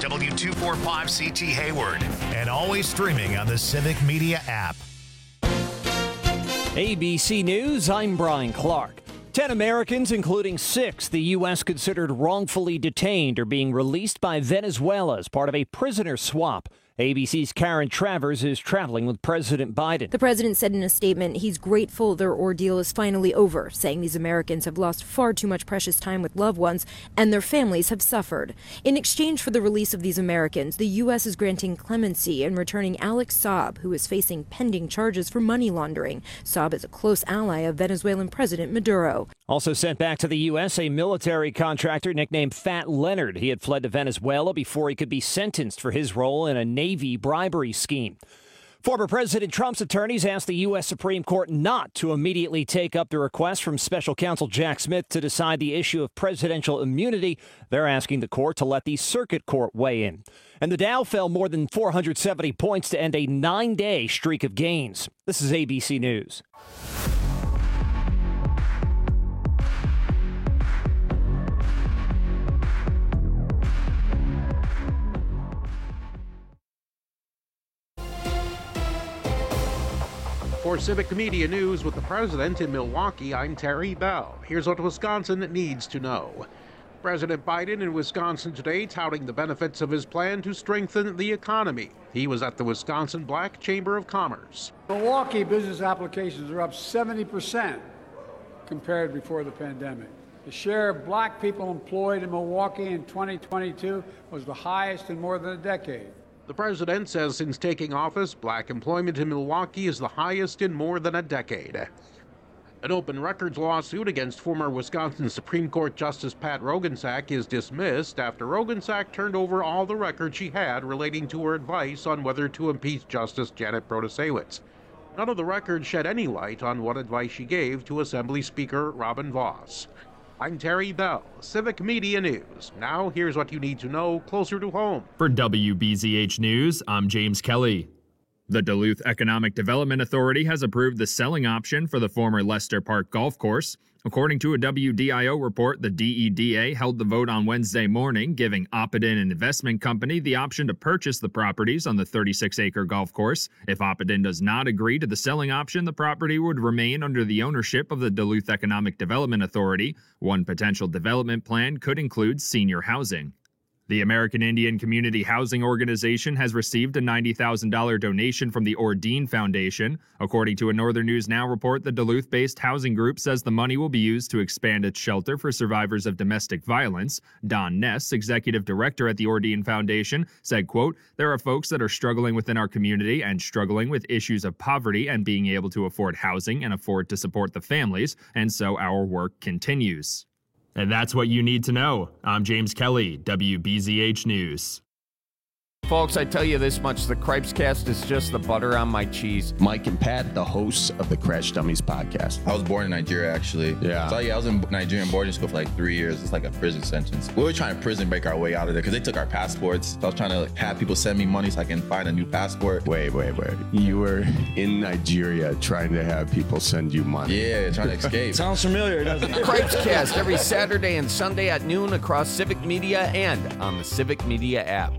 W245CT Hayward, and always streaming on the Civic Media app. ABC News, I'm Brian Clark. 10 Americans, including 6 the U.S. considered wrongfully detained, are being released by Venezuela as part of a prisoner swap. ABC's Karen Travers is traveling with President Biden. The president said in a statement he's grateful their ordeal is finally over, saying these Americans have lost far too much precious time with loved ones and their families have suffered. In exchange for the release of these Americans, the U.S. is granting clemency and returning Alex Saab, who is facing pending charges for money laundering. Saab is a close ally of Venezuelan President Maduro. Also sent back to the U.S., a military contractor nicknamed Fat Leonard. He had fled to Venezuela before he could be sentenced for his role in a Navy bribery scheme. Former President Trump's attorneys asked the U.S. Supreme Court not to immediately take up the request from special counsel Jack Smith to decide the issue of presidential immunity. They're asking the court to let the circuit court weigh in. And the Dow fell more than 470 points to end a 9-day streak of gains. This is ABC News. For Civic Media News with the President in Milwaukee, I'm Terry Bell. Here's what Wisconsin needs to know. President Biden in Wisconsin today touting the benefits of his plan to strengthen the economy. He was at the Wisconsin Black Chamber of Commerce. Milwaukee business applications are up 70% compared before the pandemic. The share of black people employed in Milwaukee in 2022 was the highest in more than a decade. The president says since taking office, black employment in Milwaukee is the highest in more than a decade. An open records lawsuit against former Wisconsin Supreme Court Justice Pat Roggensack is dismissed after Roggensack turned over all the records she had relating to her advice on whether to impeach Justice Janet Protasiewicz. None of the records shed any light on what advice she gave to Assembly Speaker Robin Vos. I'm Terry Bell, Civic Media News. Now, here's what you need to know closer to home. For WBZH News, I'm James Kelly. The Duluth Economic Development Authority has approved the selling option for the former Lester Park Golf Course. According to a WDIO report, the DEDA held the vote on Wednesday morning, giving Oppidan Investment Company the option to purchase the properties on the 36-acre golf course. If Oppidan does not agree to the selling option, the property would remain under the ownership of the Duluth Economic Development Authority. One potential development plan could include senior housing. The American Indian Community Housing Organization has received a $90,000 donation from the Ordine Foundation. According to a Northern News Now report, the Duluth-based housing group says the money will be used to expand its shelter for survivors of domestic violence. Don Ness, executive director at the Ordine Foundation, said, quote, "There are folks that are struggling within our community and struggling with issues of poverty and being able to afford housing and afford to support the families, and so our work continues." And that's what you need to know. I'm James Kelly, WBZH News. Folks, I tell you this much, the Cripescast is just the butter on my cheese. Mike and Pat, the hosts of the Crash Dummies podcast. I was born in Nigeria, actually. Yeah. So, I was in Nigerian boarding school for like 3 years. It's like a prison sentence. We were trying to prison break our way out of there because they took our passports. So I was trying to have people send me money so I can find a new passport. Wait. You were in Nigeria trying to have people send you money. Yeah, trying to escape. Sounds familiar, doesn't it? Cripescast every Saturday and Sunday at noon across Civic Media and on the Civic Media app.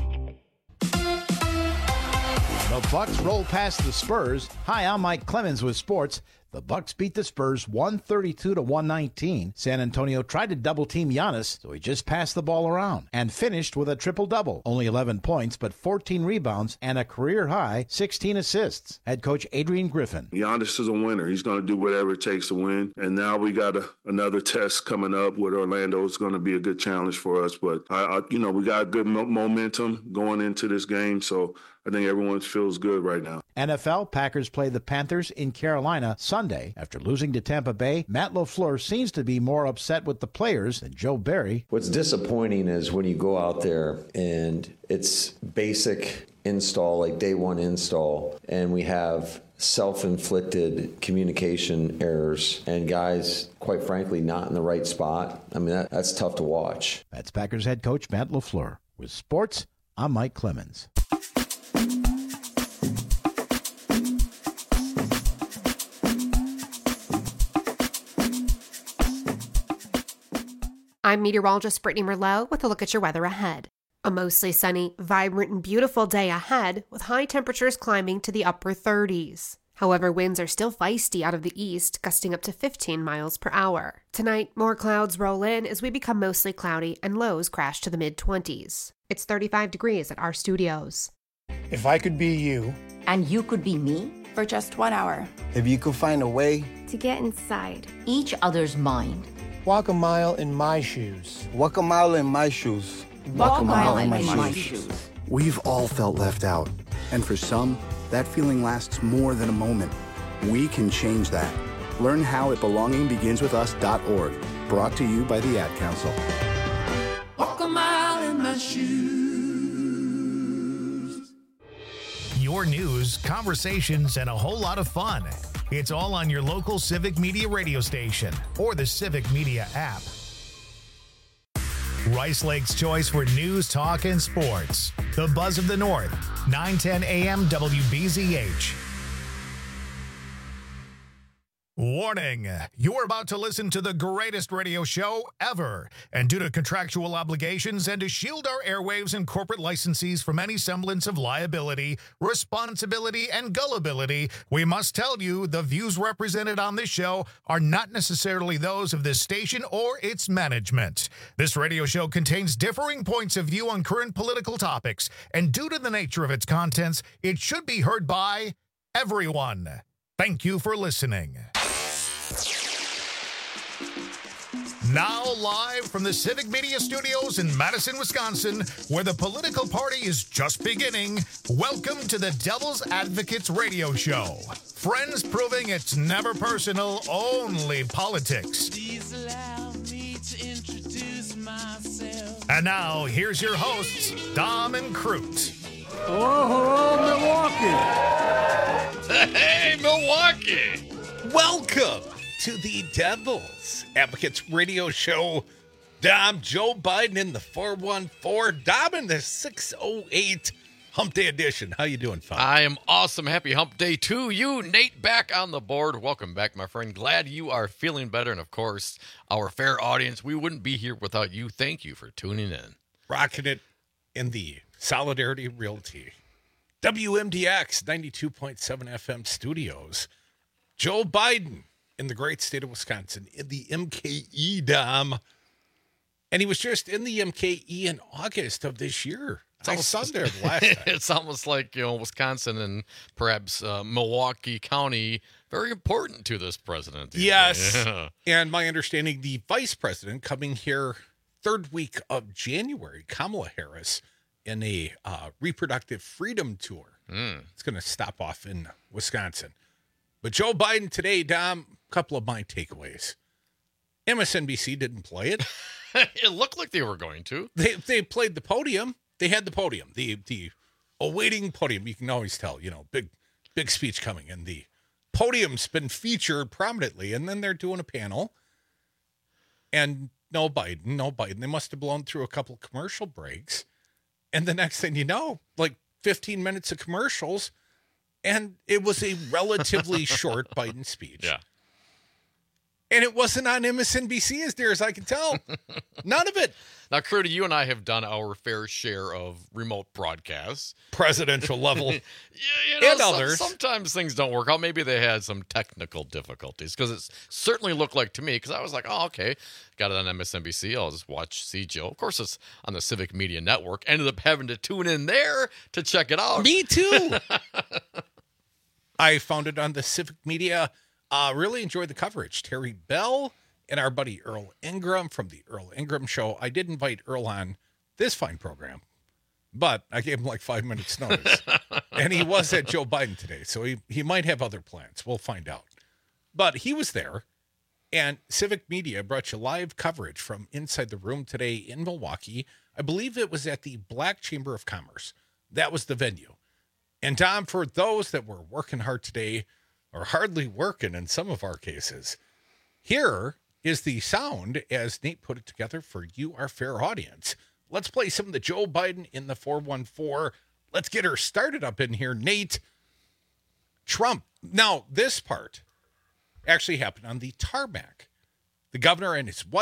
The Bucks roll past the Spurs. Hi, I'm Mike Clemens with sports. The Bucks beat the Spurs 132-119. San Antonio tried to double-team Giannis, so he just passed the ball around and finished with a triple-double. Only 11 points, but 14 rebounds and a career-high 16 assists. Head coach Adrian Griffin. Giannis is a winner. He's going to do whatever it takes to win. And now we got another test coming up with Orlando. It's going to be a good challenge for us. But, we got good momentum going into this game, so I think everyone feels good right now. NFL, Packers play the Panthers in Carolina Sunday. After losing to Tampa Bay, Matt LaFleur seems to be more upset with the players than Joe Barry. What's disappointing is when you go out there and it's basic install, like day one install, and we have self-inflicted communication errors and guys, quite frankly, not in the right spot. I mean, that's tough to watch. That's Packers head coach Matt LaFleur. With sports, I'm Mike Clemens. I'm meteorologist Brittany Merlot with a look at your weather ahead. A mostly sunny, vibrant, and beautiful day ahead, with high temperatures climbing to the upper 30s. However, winds are still feisty out of the east, gusting up to 15 miles per hour. Tonight, more clouds roll in as we become mostly cloudy and lows crash to the mid-20s. It's 35 degrees at our studios. If I could be you, and you could be me, for just 1 hour. If you could find a way to get inside each other's mind. Walk a mile in my shoes. Walk a mile in my shoes. Walk a mile in my shoes. We've all felt left out. And for some, that feeling lasts more than a moment. We can change that. Learn how at belongingbeginswithus.org. Brought to you by the Ad Council. Walk a mile in my shoes. Your news, conversations, and a whole lot of fun. It's all on your local Civic Media radio station or the Civic Media app. Rice Lake's choice for news, talk, and sports. The Buzz of the North, 910 AM WBZH. Warning, you're about to listen to the greatest radio show ever. And due to contractual obligations and to shield our airwaves and corporate licensees from any semblance of liability, responsibility, and gullibility, we must tell you the views represented on this show are not necessarily those of this station or its management. This radio show contains differing points of view on current political topics, and due to the nature of its contents, it should be heard by everyone. Thank you for listening. Now live from the Civic Media Studios in Madison, Wisconsin, where the political party is just beginning, welcome to the Devil's Advocates Radio Show. Friends proving it's never personal, only politics. Please allow me to introduce myself. And now, here's your hosts, Dom and Crute. Hello, Milwaukee. Hey, Milwaukee. Welcome to the Devil's Advocates Radio Show. Dom, Joe Biden in the 414. Dom in the 608 Hump Day edition. How you doing, Fon? I am awesome. Happy Hump Day to you. Nate back on the board. Welcome back, my friend. Glad you are feeling better. And, of course, our fair audience, we wouldn't be here without you. Thank you for tuning in. Rocking it in the Solidarity Realty WMDX 92.7 FM studios. Joe Biden in the great state of Wisconsin in the MKE, Dom. And he was just in the MKE in August of this year. I saw there last time. It's almost like, Wisconsin and perhaps Milwaukee County, very important to this president. Yes. Yeah. And my understanding, the vice president coming here third week of January, Kamala Harris, in a reproductive freedom tour. It's going to stop off in Wisconsin. But Joe Biden today, Dom, a couple of my takeaways. MSNBC didn't play it. It looked like they were going to. They played the podium. They had the podium, the awaiting podium. You can always tell, big speech coming. And the podium's been featured prominently. And then they're doing a panel. And no Biden. They must have blown through a couple of commercial breaks. And the next thing you know, like 15 minutes of commercials. And it was a relatively short Biden speech. Yeah. And it wasn't on MSNBC as near as I can tell. None of it. Now, Curdy, you and I have done our fair share of remote broadcasts. Presidential level. And others. Sometimes things don't work out. Maybe they had some technical difficulties because it certainly looked like to me, because I was like, oh, okay, got it on MSNBC. I'll just see Joe. Of course, it's on the Civic Media Network. Ended up having to tune in there to check it out. Me too. I found it on the Civic Media. Really enjoyed the coverage. Terry Bell and our buddy Earl Ingram from the Earl Ingram Show. I did invite Earl on this fine program, but I gave him like 5 minutes notice. And he was at Joe Biden today, so he might have other plans. We'll find out. But he was there, and Civic Media brought you live coverage from inside the room today in Milwaukee. I believe it was at the Black Chamber of Commerce. That was the venue. And Dom, for those that were working hard today, or hardly working in some of our cases, here is the sound as Nate put it together for you, our fair audience. Let's play some of the Joe Biden in the 414. Let's get her started up in here, Nate. Trump. Now, this part actually happened on the tarmac. The governor and his wife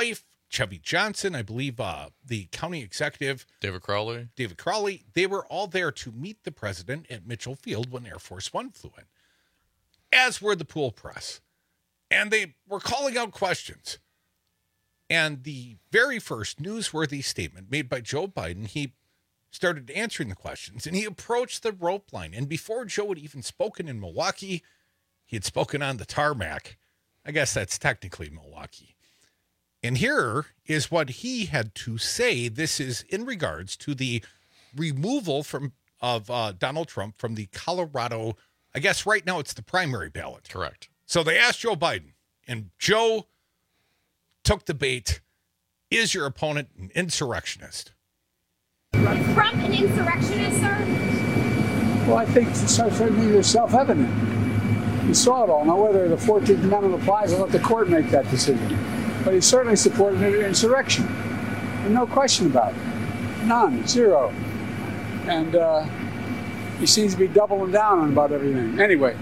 Chevy Johnson, I believe the county executive, David Crowley, they were all there to meet the president at Mitchell Field when Air Force One flew in, as were the pool press. And they were calling out questions. And the very first newsworthy statement made by Joe Biden, he started answering the questions, and he approached the rope line. And before Joe had even spoken in Milwaukee, he had spoken on the tarmac. I guess that's technically Milwaukee. And here is what he had to say. This is in regards to the removal of Donald Trump from the Colorado, I guess right now it's the primary ballot. Correct. So they asked Joe Biden, and Joe took the bait. Is your opponent an insurrectionist? Trump an insurrectionist, sir? Well, I think certainly it's self-evident. You saw it all. Now, whether the 14th Amendment applies, I'll let the court make that decision. But he certainly supported an insurrection. And no question about it. None. Zero. And he seems to be doubling down on about everything. Anyway,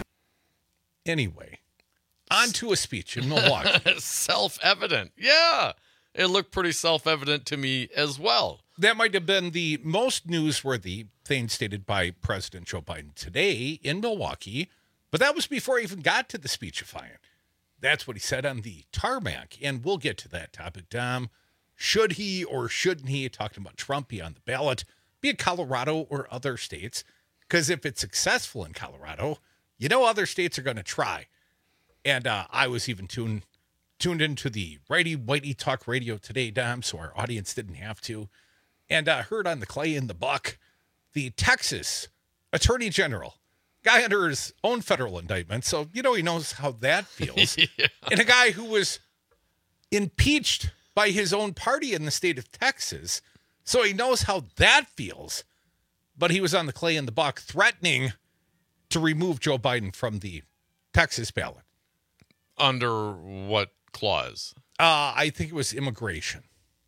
on to a speech in Milwaukee. Self-evident. Yeah. It looked pretty self-evident to me as well. That might have been the most newsworthy thing stated by President Joe Biden today in Milwaukee, but that was before he even got to the speechifying. That's what he said on the tarmac, and we'll get to that topic, Dom. Should he or shouldn't he, talking about Trump, be on the ballot, be it Colorado or other states? Because if it's successful in Colorado, you know other states are going to try. And I was even tuned into the Righty Whitey Talk Radio today, Dom, so our audience didn't have to. And heard on the Clay and the Buck, the Texas Attorney General, guy under his own federal indictment, so he knows how that feels. Yeah. And a guy who was impeached by his own party in the state of Texas, so he knows how that feels. But he was on the Clay and the Buck threatening to remove Joe Biden from the Texas ballot. Under what clause? I think it was immigration.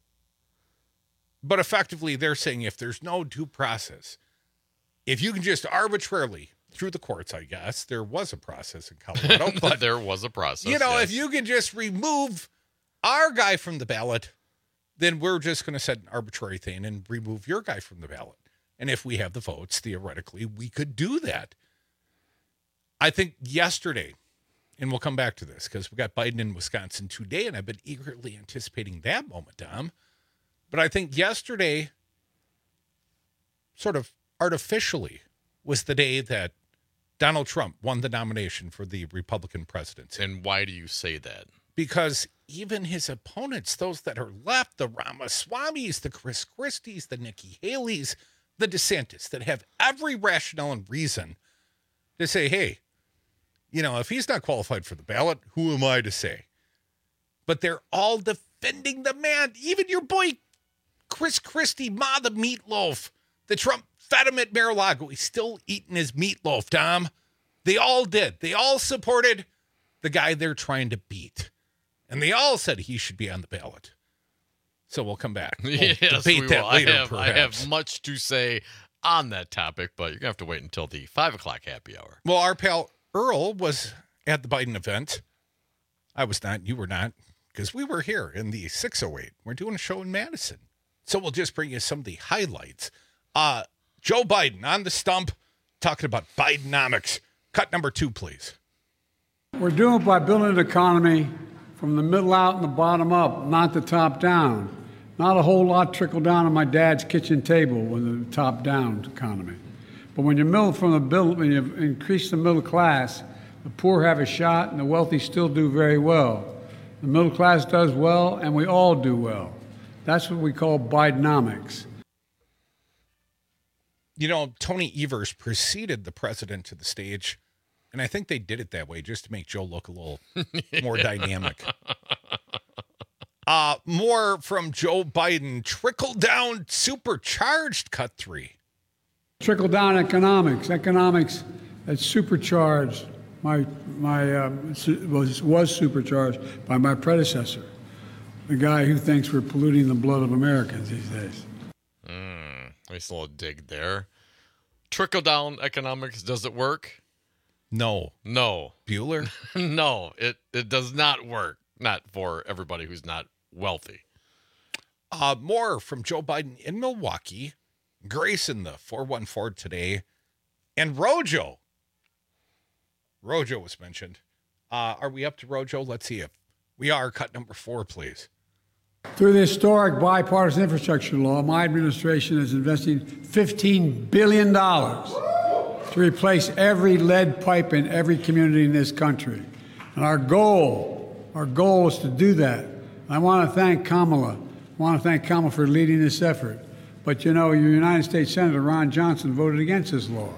But effectively, they're saying if there's no due process, if you can just arbitrarily, through the courts, I guess, there was a process in Colorado. But there was a process. Yes. If you can just remove our guy from the ballot, then we're just going to set an arbitrary thing and remove your guy from the ballot. And if we have the votes, theoretically, we could do that. I think yesterday, and we'll come back to this because we got Biden in Wisconsin today, and I've been eagerly anticipating that moment, Dom. But I think yesterday, sort of artificially, was the day that Donald Trump won the nomination for the Republican presidency. And why do you say that? Because even his opponents, those that are left, the Ramaswamis, the Chris Christies, the Nikki Haley's, the DeSantis, that have every rationale and reason to say, hey, if he's not qualified for the ballot, who am I to say? But they're all defending the man. Even your boy, Chris Christie, Ma the meatloaf. The Trump fed him at Mar-a-Lago. He's still eating his meatloaf, Dom. They all did. They all supported the guy they're trying to beat. And they all said he should be on the ballot. So we'll come back. We'll yes, debate we that will. later, I have much to say on that topic, but you're going to have to wait until the 5 o'clock happy hour. Well, our pal Earl was at the Biden event. I was not. You were not. Because we were here in the 608. We're doing a show in Madison. So we'll just bring you some of the highlights. Joe Biden on the stump talking about Bidenomics. Cut number 2, please. We're doing it by building an economy from the middle out and the bottom up, not the top down. Not a whole lot trickle down on my dad's kitchen table with the top down economy. But when you when you increase the middle class, the poor have a shot and the wealthy still do very well. The middle class does well and we all do well. That's what we call Bidenomics. Tony Evers preceded the president to the stage, and I think they did it that way just to make Joe look a little more dynamic. More from Joe Biden. Trickle down supercharged, cut 3. Trickle down economics that's supercharged. Was supercharged by my predecessor, the guy who thinks we're polluting the blood of Americans these days. Nice little dig there. Trickle down economics, does it work? No. Bueller? No, it does not work. Not for everybody who's not wealthy. More from Joe Biden in Milwaukee, Grace in the 414 today, and Rojo. Rojo was mentioned. Are we up to Rojo? Let's see if we are. Cut number 4, please. Through the historic bipartisan infrastructure law, my administration is investing $15 billion to replace every lead pipe in every community in this country. And our goal is to do that. I want to thank Kamala. I want to thank Kamala for leading this effort. But you know, your United States Senator Ron Johnson voted against this law.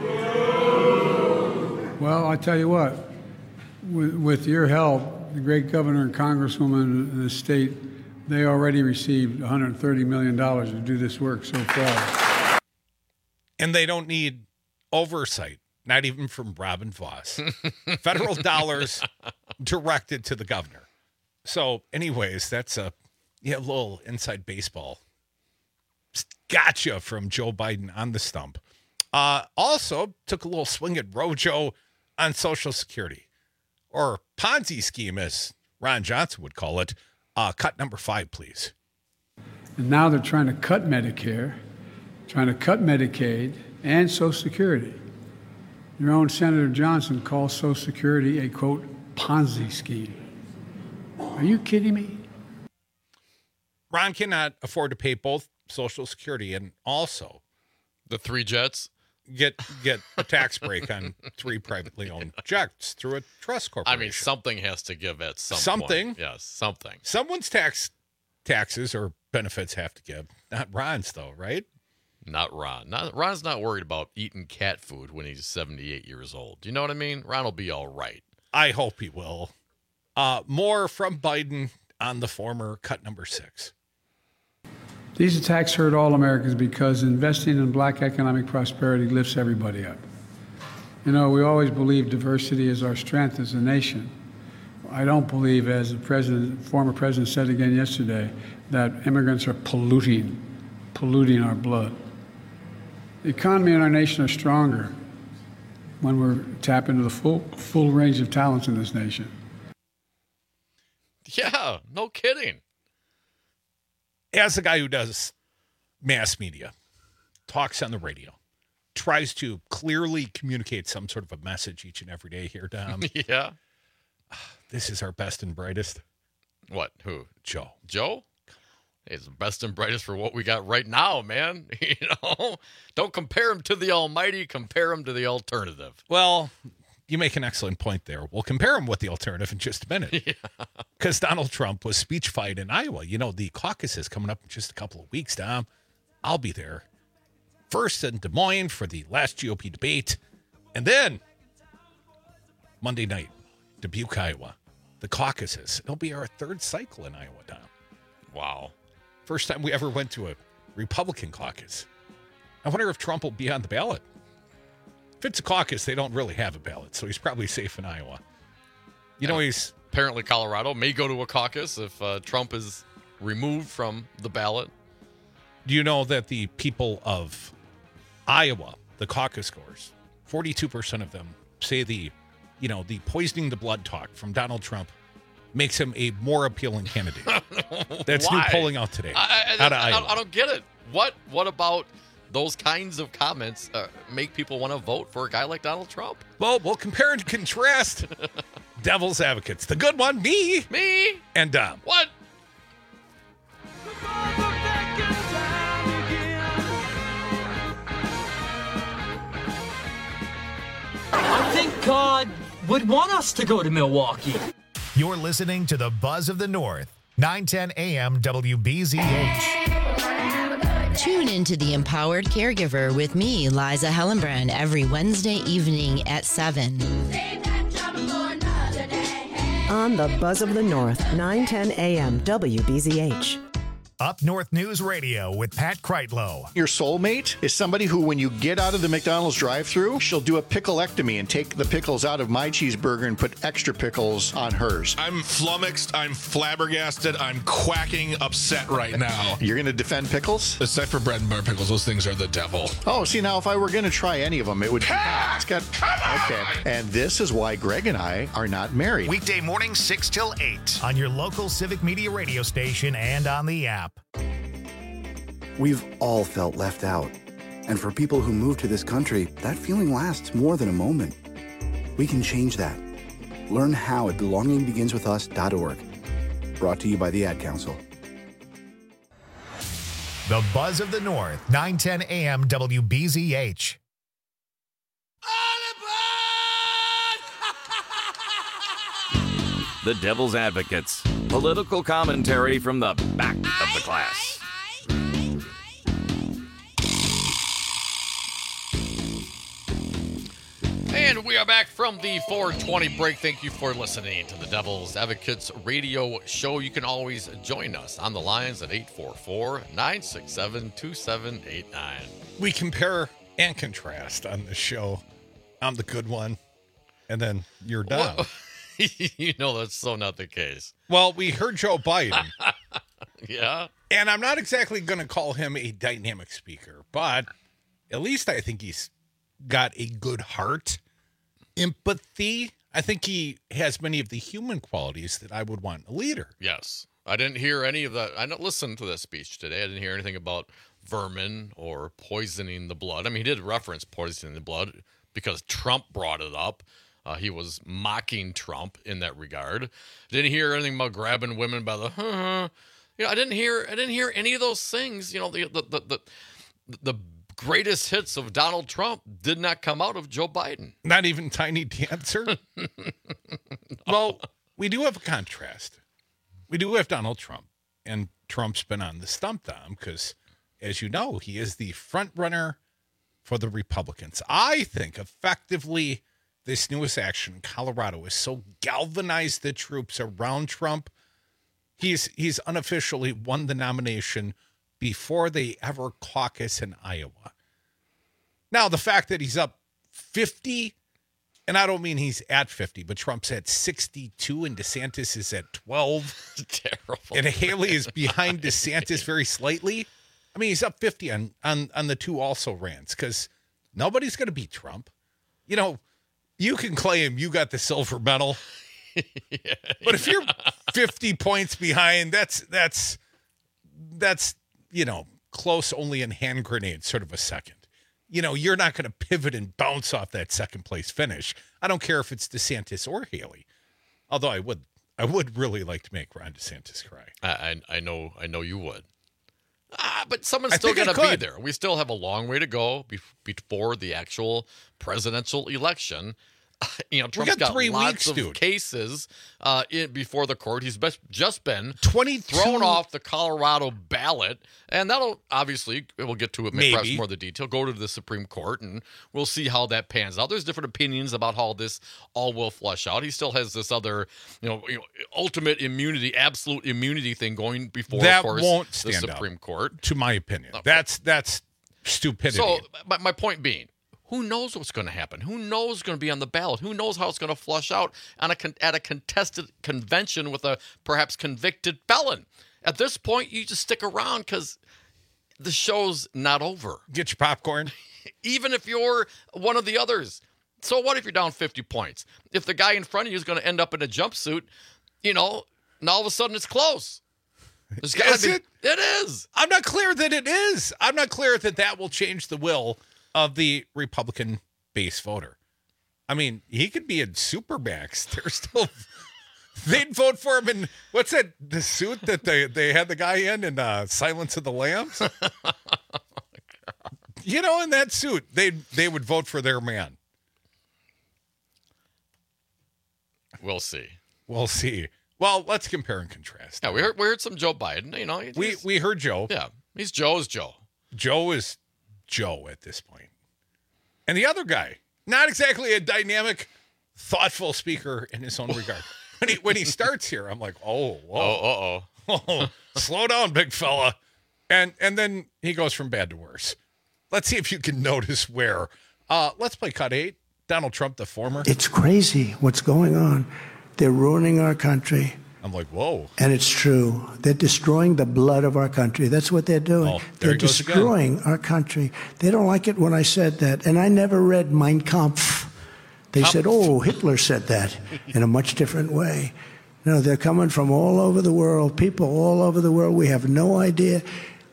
Well, I tell you what, with your help, the great governor and congresswoman in the state, they already received $130 million to do this work so far. And they don't need oversight, not even from Robin Voss. Federal dollars directed to the governor. So anyways, that's a little inside baseball. Gotcha from Joe Biden on the stump. Also took a little swing at Rojo on Social Security, or Ponzi scheme, as Ron Johnson would call it. Cut number 5, please. And now they're trying to cut Medicare, trying to cut Medicaid, and Social Security. Your own Senator Johnson calls Social Security a, quote, Ponzi scheme. Are you kidding me? Ron cannot afford to pay both Social Security and also the 3 jets. Get a tax break on 3 privately owned jets through a trust corporation. I mean, something has to give at some point. Yes, something. Someone's taxes or benefits have to give. Not Ron's, though, right? Not Ron. Ron's not worried about eating cat food when he's 78 years old. Do you know what I mean? Ron will be all right. I hope he will. More from Biden on the former. Cut number 6. These attacks hurt all Americans because investing in black economic prosperity lifts everybody up. You know, we always believe diversity is our strength as a nation. I don't believe, as the former president said again yesterday, that immigrants are polluting our blood. The economy and our nation are stronger when we're tap into the full range of talents in this nation. Yeah, no kidding. As a guy who does mass media, talks on the radio, tries to clearly communicate some sort of a message each and every day here, Dom. Yeah. This is our best and brightest. What? Who? Joe. Joe? He's the best and brightest for what we got right now, man. Don't compare him to the almighty. Compare him to the alternative. Well, you make an excellent point there. We'll compare him with the alternative in just a minute. Because Donald Trump was speech-fied in Iowa. You know, the caucus is coming up in just a couple of weeks, Dom. I'll be there. First in Des Moines for the last GOP debate. And then Monday night, Dubuque, Iowa. The caucuses. It'll be our 3rd cycle in Iowa, Dom. Wow. First time we ever went to a Republican caucus. I wonder if Trump will be on the ballot. If it's a caucus, they don't really have a ballot, so he's probably safe in Iowa. You know, he's... Apparently Colorado may go to a caucus if Trump is removed from the ballot. Do you know that the people of Iowa, the caucus goers, 42% of them say the poisoning the blood talk from Donald Trump makes him a more appealing candidate. That's new polling out today out of Iowa. I don't get it. What about those kinds of comments make people want to vote for a guy like Donald Trump? Well, we'll compare and contrast devil's advocates. The good one, me, and Dom. What? I think God would want us to go to Milwaukee. You're listening to the Buzz of the North, 910 AM WBZH. Tune into The Empowered Caregiver with me, Liza Hellenbrand, every Wednesday evening at 7. On the Buzz of the North, 910 AM WBZH. Up North News Radio with Pat Kreitlow. Your soulmate is somebody who, when you get out of the McDonald's drive-thru, she'll do a picklectomy and take the pickles out of my cheeseburger and put extra pickles on hers. I'm flummoxed. I'm flabbergasted. I'm quacking upset right now. You're going to defend pickles? Except for bread and butter pickles. Those things are the devil. Oh, see, now if I were going to try any of them, it would be... It's got... Okay. And this is why Greg and I are not married. Weekday morning, 6 till 8 on your local Civic Media radio station and on the app. We've all felt left out. And for people who move to this country, that feeling lasts more than a moment. We can change that. Learn how at belongingbeginswithus.org. Brought to you by the Ad Council. The Buzz of the North, 910 AM WBZH. The Devil's Advocates. Political commentary from the back of the class. And we are back from the 420 break. Thank you for listening to the Devil's Advocates radio show. You can always join us on the lines at 844-967-2789. We compare and contrast on the show. I'm the good one, and then you're done. Well, you know that's so not the case. Well, we heard Joe Biden. Yeah. And I'm not exactly going to call him a dynamic speaker, but at least I think he's got a good heart. Empathy. I think he has many of the human qualities that I would want in a leader. Yes. I didn't hear any of that. I didn't listen to that speech today. I didn't hear anything about vermin or poisoning the blood. I mean, he did reference poisoning the blood because Trump brought it up. He was mocking Trump in that regard. Didn't hear anything about grabbing women by the. You know, I didn't hear any of those things. You know, the greatest hits of Donald Trump did not come out of Joe Biden. Not even Tiny Dancer. No. Well, we do have a contrast. We do have Donald Trump, and Trump's been on the stump down because, as you know, he is the front runner for the Republicans. I think effectively this newest action in Colorado has so galvanized the troops around Trump. He's unofficially won the nomination before they ever caucus in Iowa. Now, the fact that he's up 50, and I don't mean he's at 50, but Trump's at 62 and DeSantis is at 12. Terrible. And Haley is behind DeSantis very slightly. I mean, he's up 50 on the two also rans because nobody's going to beat Trump. You know, you can claim you got the silver medal, but if you're 50 points behind, that's you know, close only in hand grenades, sort of a second. You know, you're not going to pivot and bounce off that second place finish. I don't care if it's DeSantis or Haley, although I would really like to make Ron DeSantis cry. I know you would. But someone's still going to be there. We still have a long way to go before the actual presidential election. You know, Trump's got 3 lots weeks, of cases before the court. He's just been 22 thrown off the Colorado ballot, and that'll obviously, we'll get to it, perhaps more of the detail, go to the Supreme Court, and we'll see how that pans out. There's different opinions about how this all will flesh out. He still has this other, you know ultimate immunity, absolute immunity thing going before, that of course, won't the stand Supreme up, Court. To my opinion. That's stupidity. So, my point being, who knows what's going to happen? Who knows what's going to be on the ballot? Who knows how it's going to flush out at a contested convention with a perhaps convicted felon? At this point, you just stick around because the show's not over. Get your popcorn. Even if you're one of the others. So what if you're down 50 points? If the guy in front of you is going to end up in a jumpsuit, you know, now all of a sudden it's close. Is it? It is. I'm not clear that it is. I'm not clear that will change the will of the Republican base voter. I mean, he could be in Supermax. They're still, they'd vote for him in, what's that, the suit that they had the guy in Silence of the Lambs? You know, in that suit, they would vote for their man. We'll see. We'll see. Well, let's compare and contrast. Yeah, we heard some Joe Biden. You know, we heard Joe. Yeah, he's Joe's Joe. Joe is Joe at this point. And the other guy, not exactly a dynamic, thoughtful speaker in his own regard. When he starts here, I'm like, oh, whoa. Oh, slow down, big fella. And then he goes from bad to worse. Let's see if you can notice where. Let's play cut 8. Donald Trump, the former. It's crazy what's going on. They're ruining our country. I'm like, whoa. And it's true. They're destroying the blood of our country. That's what they're doing. Oh, they're destroying our country. They don't like it when I said that. And I never read Mein Kampf. They said, oh, Hitler said that in a much different way. No, they're coming from all over the world, people all over the world. We have no idea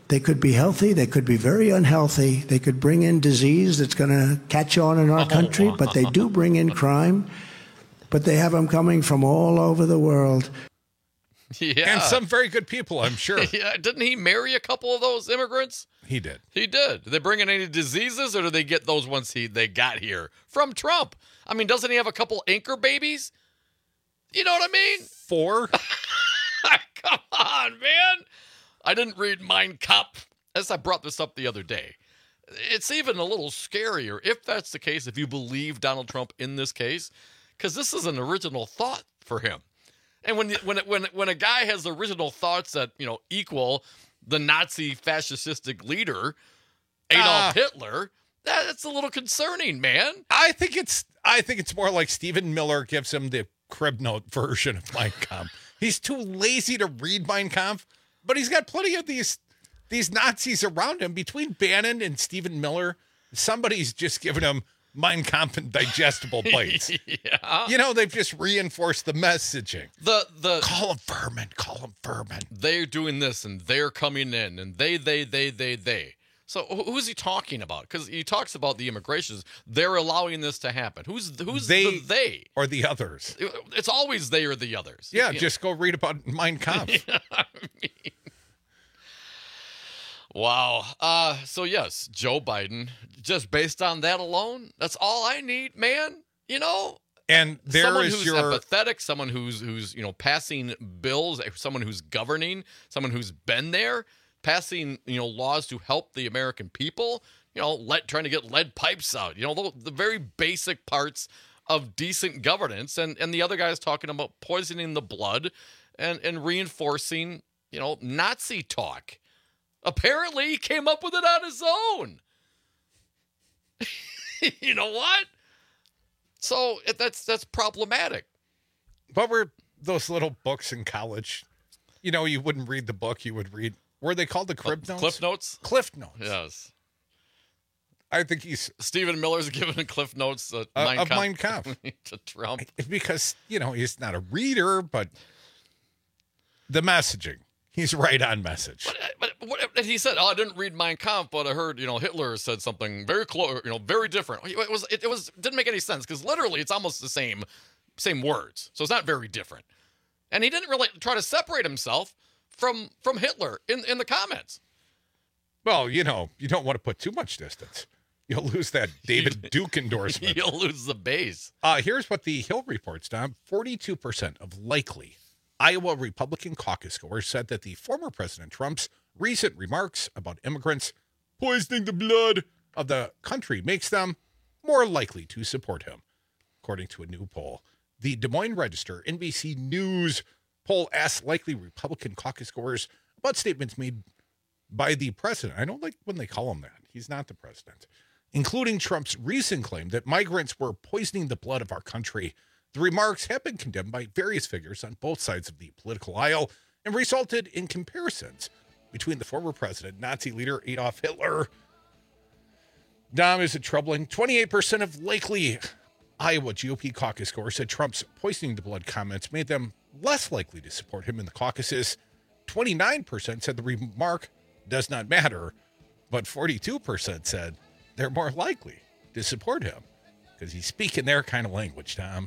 They could be healthy. They could be very unhealthy. They could bring in disease that's going to catch on in our country, but they do bring in crime. But they have them coming from all over the world. Yeah. And some very good people, I'm sure. Yeah. Didn't he marry a couple of those immigrants? He did. He did. Did they bring in any diseases, or did they get those ones they got here from Trump? I mean, doesn't he have a couple anchor babies? You know what I mean? 4? Come on, man. I didn't read Mein Kampf, as I brought this up the other day. It's even a little scarier, if that's the case, if you believe Donald Trump in this case, because this is an original thought for him. And when a guy has original thoughts that, you know, equal the Nazi fascistic leader, Adolf Hitler, that's a little concerning, man. I think it's more like Stephen Miller gives him the crib note version of Mein Kampf. He's too lazy to read Mein Kampf, but he's got plenty of these Nazis around him. Between Bannon and Stephen Miller, somebody's just given him Mein Kampf and digestible bites. Yeah. You know, they've just reinforced the messaging. The call them vermin. They're doing this and they're coming in and they. So who's he talking about? Because he talks about the immigrations. They're allowing this to happen. Who's the they? Or the others? It's always they or the others. Yeah, just go read about Mein Kampf. Yeah, I mean. Wow. So yes, Joe Biden, just based on that alone, that's all I need, man. You know? And there someone is who's your empathetic, someone who's you know, passing bills, someone who's governing, someone who's been there, passing, you know, laws to help the American people, you know, trying to get lead pipes out, you know, the very basic parts of decent governance. And the other guy's talking about poisoning the blood and reinforcing, you know, Nazi talk. Apparently he came up with it on his own. You know what? So that's problematic. What were those little books in college? You know, you wouldn't read the book, you would read. Were they called the Crib Notes? Cliff Notes? Cliff Notes. Yes. I think Stephen Miller's given Cliff Notes of Mein Kampf to Trump. Because, you know, he's not a reader, but the messaging. He's right on message. But he said, I didn't read Mein Kampf, but I heard, you know, Hitler said something very close, you know, very different. It didn't make any sense because literally it's almost the same words. So it's not very different. And he didn't really try to separate himself from Hitler in the comments. Well, you know, you don't want to put too much distance. You'll lose that David Duke endorsement. You'll lose the base. Here's what the Hill reports, Tom. 42% of likely Iowa Republican caucus goers said that the former President Trump's recent remarks about immigrants poisoning the blood of the country makes them more likely to support him, according to a new poll. The Des Moines Register NBC News poll asked likely Republican caucus goers about statements made by the president. I don't like when they call him that. He's not the president. Including Trump's recent claim that migrants were poisoning the blood of our country. The remarks have been condemned by various figures on both sides of the political aisle and resulted in comparisons between the former president, Nazi leader Adolf Hitler. Dom, is it troubling? 28% of likely Iowa GOP caucus goers said Trump's poisoning the blood comments made them less likely to support him in the caucuses. 29% said the remark does not matter, but 42% said they're more likely to support him because he's speaking their kind of language, Tom.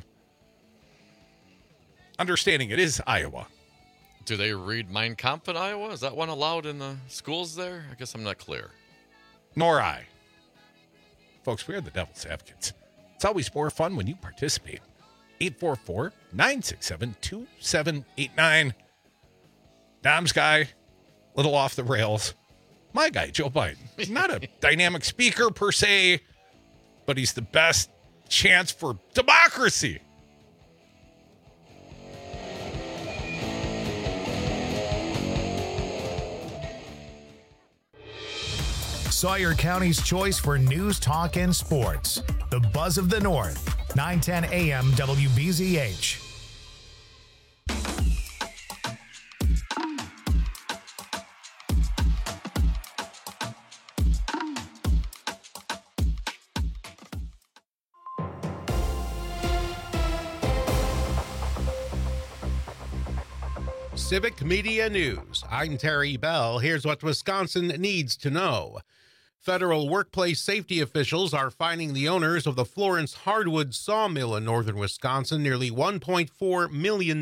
Understanding it is Iowa. Do they read Mein Kampf in Iowa? Is that one allowed in the schools there? I guess I'm not clear. Nor I. Folks, we are the devil's advocates. It's always more fun when you participate. 844-967-2789. Dom's guy, little off the rails. My guy, Joe Biden. He's not a dynamic speaker per se, but he's the best chance for democracy. Sawyer County's choice for news, talk, and sports. The Buzz of the North, 910 AM WBZH. Civic Media News. I'm Terry Bell. Here's what Wisconsin needs to know. Federal workplace safety officials are fining the owners of the Florence Hardwood Sawmill in northern Wisconsin nearly $1.4 million.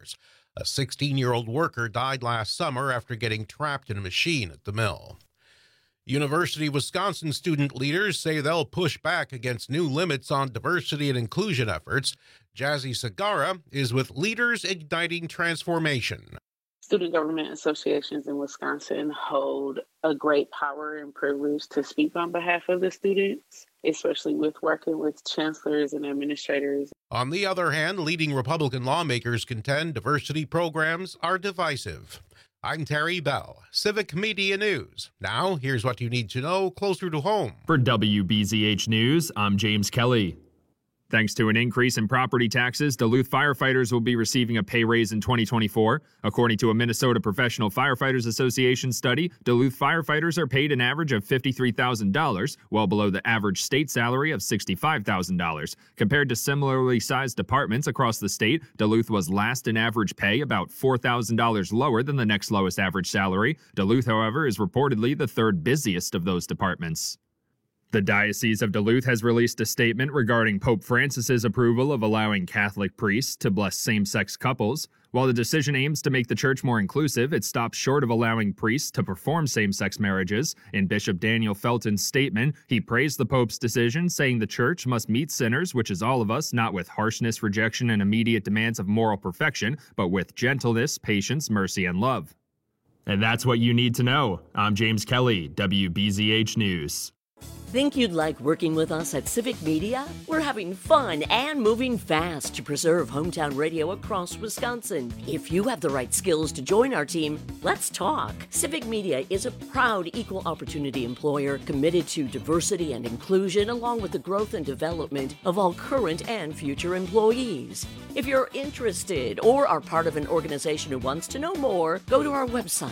A 16-year-old worker died last summer after getting trapped in a machine at the mill. University of Wisconsin student leaders say they'll push back against new limits on diversity and inclusion efforts. Jazzy Sagara is with Leaders Igniting Transformation. Student government associations in Wisconsin hold a great power and privilege to speak on behalf of the students, especially with working with chancellors and administrators. On the other hand, leading Republican lawmakers contend diversity programs are divisive. I'm Terry Bell, Civic Media News. Now, here's what you need to know closer to home. For WBZH News, I'm James Kelly. Thanks to an increase in property taxes, Duluth firefighters will be receiving a pay raise in 2024. According to a Minnesota Professional Firefighters Association study, Duluth firefighters are paid an average of $53,000, well below the average state salary of $65,000. Compared to similarly sized departments across the state, Duluth was last in average pay, about $4,000 lower than the next lowest average salary. Duluth, however, is reportedly the third busiest of those departments. The Diocese of Duluth has released a statement regarding Pope Francis's approval of allowing Catholic priests to bless same-sex couples. While the decision aims to make the church more inclusive, it stops short of allowing priests to perform same-sex marriages. In Bishop Daniel Felton's statement, he praised the Pope's decision, saying the church must meet sinners, which is all of us, not with harshness, rejection, and immediate demands of moral perfection, but with gentleness, patience, mercy, and love. And that's what you need to know. I'm James Kelly, WBZH News. Think you'd like working with us at Civic Media? We're having fun and moving fast to preserve hometown radio across Wisconsin. If you have the right skills to join our team, let's talk. Civic Media is a proud equal opportunity employer committed to diversity and inclusion along with the growth and development of all current and future employees. If you're interested or are part of an organization who wants to know more, go to our website,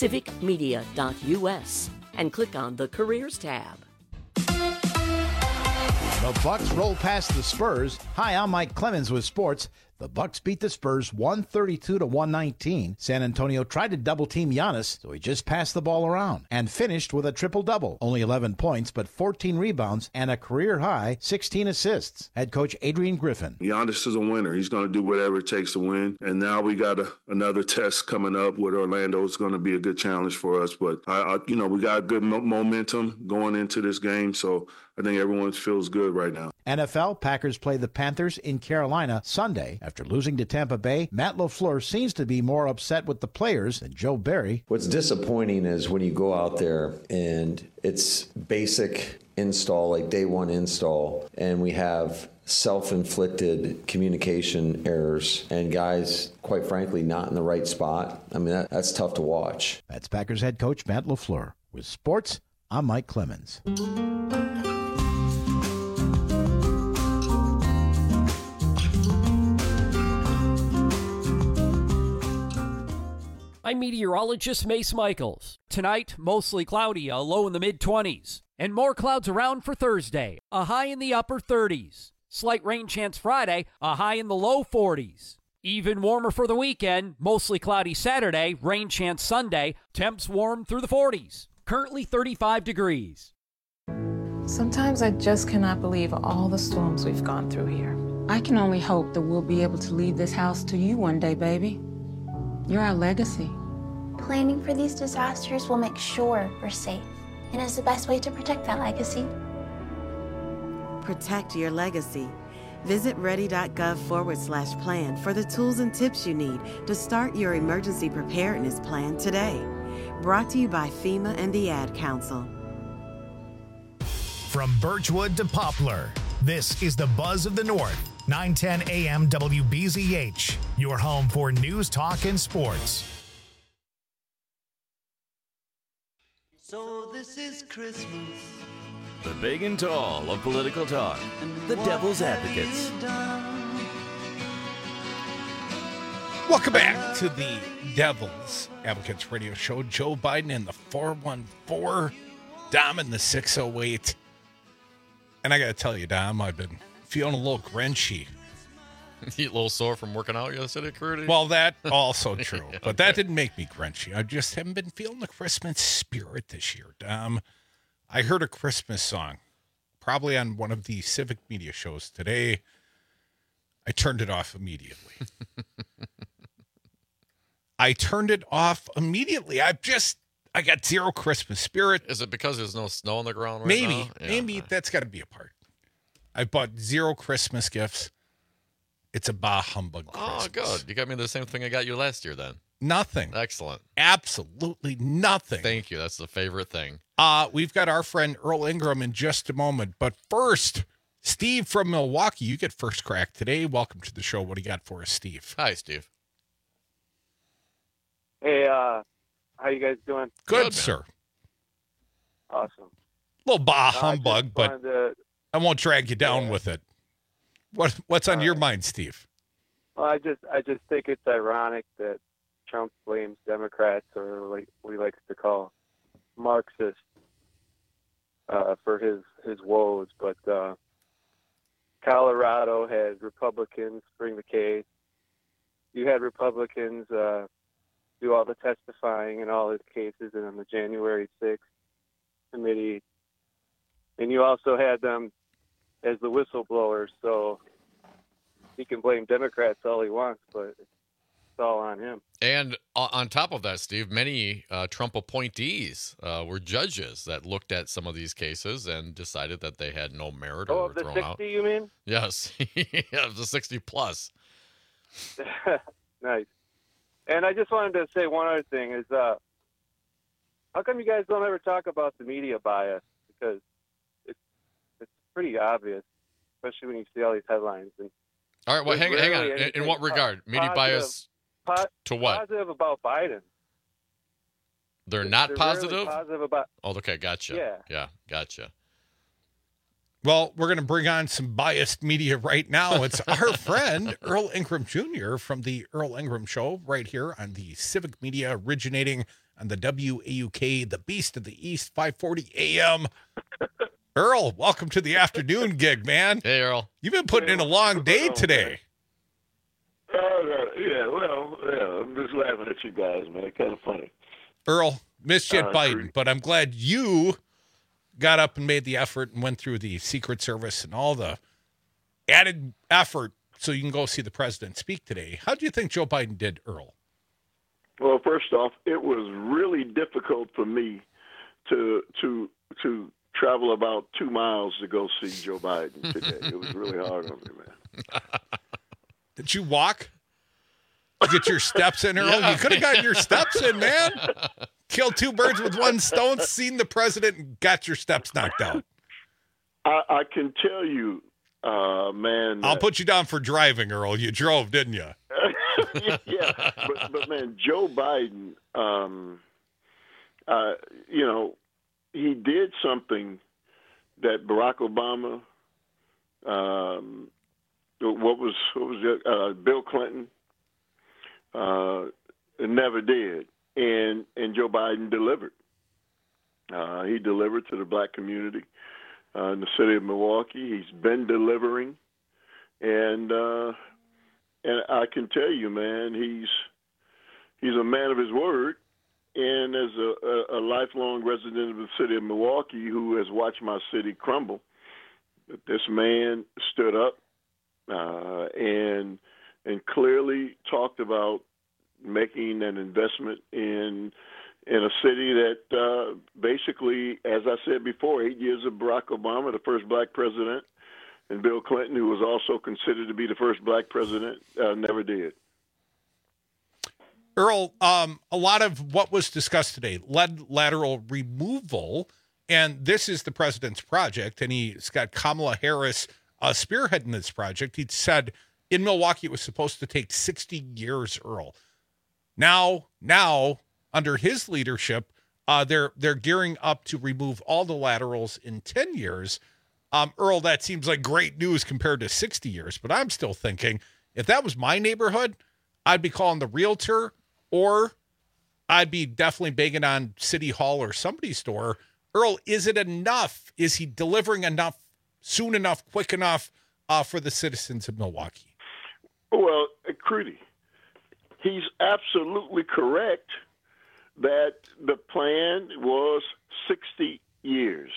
civicmedia.us, and click on the Careers tab. The Bucks roll past the Spurs. Hi, I'm Mike Clemens with sports. The Bucks beat the Spurs 132-119. San Antonio tried to double-team Giannis, so he just passed the ball around and finished with a triple-double. Only 11 points, but 14 rebounds and a career-high 16 assists. Head coach Adrian Griffin. Giannis is a winner. He's going to do whatever it takes to win. And now we got another test coming up with Orlando. It's going to be a good challenge for us. But, we got good momentum going into this game, so I think everyone feels good right now. NFL, Packers play the Panthers in Carolina Sunday. After losing to Tampa Bay, Matt LaFleur seems to be more upset with the players than Joe Barry. What's disappointing is when you go out there and it's basic install, like day one install, and we have self-inflicted communication errors and guys, quite frankly, not in the right spot. I mean, that's tough to watch. That's Packers head coach Matt LaFleur. With sports, I'm Mike Clemens. I'm meteorologist Mace Michaels. Tonight, mostly cloudy, a low in the mid-20s. And more clouds around for Thursday, a high in the upper 30s. Slight rain chance Friday, a high in the low 40s. Even warmer for the weekend, mostly cloudy Saturday, rain chance Sunday. Temps warm through the 40s. Currently 35 degrees. Sometimes I just cannot believe all the storms we've gone through here. I can only hope that we'll be able to leave this house to you one day, baby. You're our legacy. Planning for these disasters will make sure we're safe, and is the best way to protect that legacy. Protect your legacy. Visit ready.gov/plan for the tools and tips you need to start your emergency preparedness plan today. Brought to you by FEMA and the Ad Council. From Birchwood to Poplar, this is the Buzz of the North. 910 AM WBZH, your home for news, talk, and sports. So this is Christmas. The big and tall of political talk. The Devil's Advocates. Welcome back to the Devil's Advocates radio show. Joe Biden in the 414, Dom in the 608. And I got to tell you, Dom, I've been feeling a little grinchy You a little sore from working out yesterday, Curdy? Well, that also true, but that didn't make me grunchy. I just haven't been feeling the Christmas spirit this year. I heard a Christmas song, probably on one of the civic media shows today. I turned it off immediately. I got zero Christmas spirit. Is it because there's no snow on the ground right maybe, now? Maybe that's got to be a part. I bought zero Christmas gifts. It's a bah humbug Christmas. Oh, good. You got me the same thing I got you last year then. Nothing. Excellent. Absolutely nothing. Thank you. That's the favorite thing. We've got our friend Earl Ingram in just a moment. But first, Steve from Milwaukee, you get first crack today. Welcome to the show. What do you got for us, Steve? Hi, Steve. Hey, how you guys doing? Good, sir. Awesome. Little bah humbug, but I won't drag you down with it. What's on your mind, Steve? Well, I just think it's ironic that Trump blames Democrats, or like what he likes to call Marxists, for his woes. But Colorado had Republicans bring the case. You had Republicans do all the testifying in all his cases and on the January 6th committee. And you also had them as the whistleblowers, so he can blame Democrats all he wants, but it's all on him. And on top of that, Steve, many Trump appointees were judges that looked at some of these cases and decided that they had no merit or were thrown out. Oh, the 60, you mean? Yes. Yeah, the 60 plus. Nice. And I just wanted to say one other thing is, how come you guys don't ever talk about the media bias? Because it's pretty obvious, especially when you see all these headlines. And all right, well, hang on. In what regard? Media bias to what? Positive about Biden. They're not positive? Really positive about. Oh, okay, gotcha. Yeah, gotcha. Well, we're going to bring on some biased media right now. It's our friend, Earl Ingram Jr. from the Earl Ingram Show right here on the Civic Media, originating on the WAUK, the Beast of the East, 540 AM. Earl, welcome to the afternoon gig, man. Hey, Earl. You've been putting in a long day today. I'm just laughing at you guys, man. Kind of funny. Earl, missed you at Biden, but I'm glad you got up and made the effort and went through the Secret Service and all the added effort so you can go see the president speak today. How do you think Joe Biden did, Earl? Well, first off, it was really difficult for me to travel about 2 miles to go see Joe Biden today. It was really hard on me, man. Did you walk? Get your steps in, Earl? Yeah. You could have gotten your steps in, man. Killed two birds with one stone, seen the president, and got your steps knocked out. I can tell you, man. I'll put you down for driving, Earl. You drove, didn't you? Yeah, but man, Joe Biden, he did something that Barack Obama, Bill Clinton, never did, and Joe Biden delivered. He delivered to the black community in the city of Milwaukee. He's been delivering, and I can tell you, man, he's a man of his word. And as a lifelong resident of the city of Milwaukee who has watched my city crumble, this man stood up and clearly talked about making an investment in a city that basically, as I said before, 8 years of Barack Obama, the first black president, and Bill Clinton, who was also considered to be the first black president, never did. Earl, a lot of what was discussed today, lead lateral removal, and this is the president's project, and he's got Kamala Harris spearheading this project. He said in Milwaukee it was supposed to take 60 years, Earl. Now, under his leadership, they're gearing up to remove all the laterals in 10 years. Earl, that seems like great news compared to 60 years, but I'm still thinking, if that was my neighborhood, I'd be calling the realtor, or I'd be definitely begging on City Hall or somebody's door. Earl, is it enough? Is he delivering enough, soon enough, quick enough for the citizens of Milwaukee? Well, Crudy, he's absolutely correct that the plan was 60 years.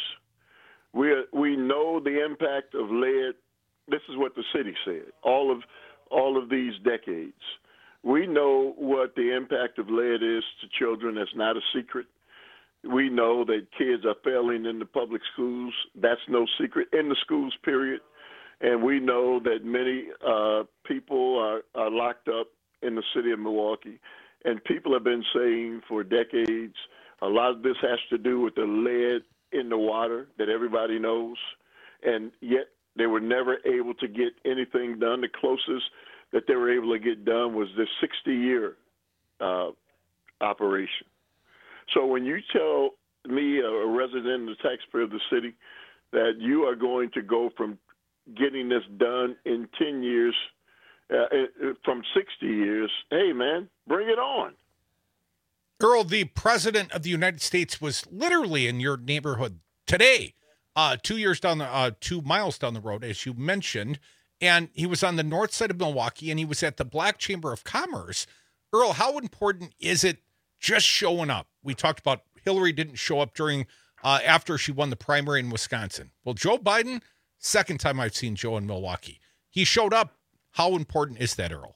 We know the impact of lead. This is what the city said. All of these decades, we know what the impact of lead is to children. That's not a secret. We know that kids are failing in the public schools. That's no secret in the schools, period. And we know that many people are locked up in the city of Milwaukee. And people have been saying for decades, a lot of this has to do with the lead in the water that everybody knows. And yet they were never able to get anything done. The closest that they were able to get done was this 60-year operation. So when you tell me, a resident and a taxpayer of the city, that you are going to go from getting this done in 10 years, from 60 years, hey, man, bring it on. Earl, the President of the United States was literally in your neighborhood today, 2 miles down the road, as you mentioned, and he was on the north side of Milwaukee, and he was at the Black Chamber of Commerce. Earl, how important is it just showing up? We talked about Hillary didn't show up during after she won the primary in Wisconsin. Well, Joe Biden, second time I've seen Joe in Milwaukee. He showed up. How important is that, Earl?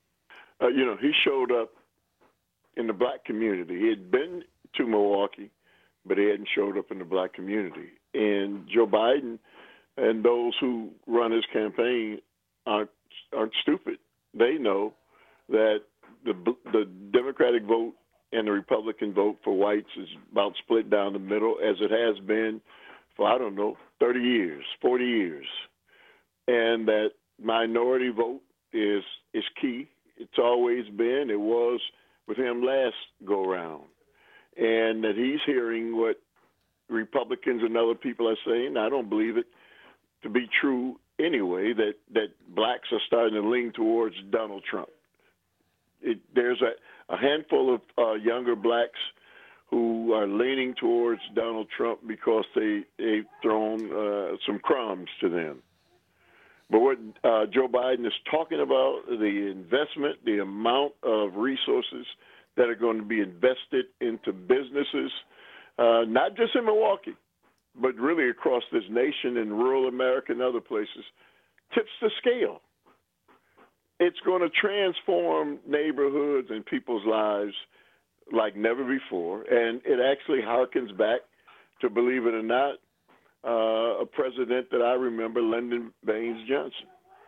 He showed up in the black community. He had been to Milwaukee, but he hadn't showed up in the black community. And Joe Biden and those who run his campaign aren't stupid. They know that the Democratic vote and the Republican vote for whites is about split down the middle, as it has been for, 30 years, 40 years. And that minority vote is key. It's always been. It was with him last go-round. And that he's hearing what Republicans and other people are saying. I don't believe it to be true anyway, that blacks are starting to lean towards Donald Trump. There's a handful of younger blacks who are leaning towards Donald Trump because they've thrown some crumbs to them. But what Joe Biden is talking about, the investment, the amount of resources that are going to be invested into businesses, not just in Milwaukee, but really across this nation in rural America and other places, tips the scale. It's going to transform neighborhoods and people's lives like never before. And it actually harkens back to, believe it or not, a president that I remember, Lyndon Baines Johnson.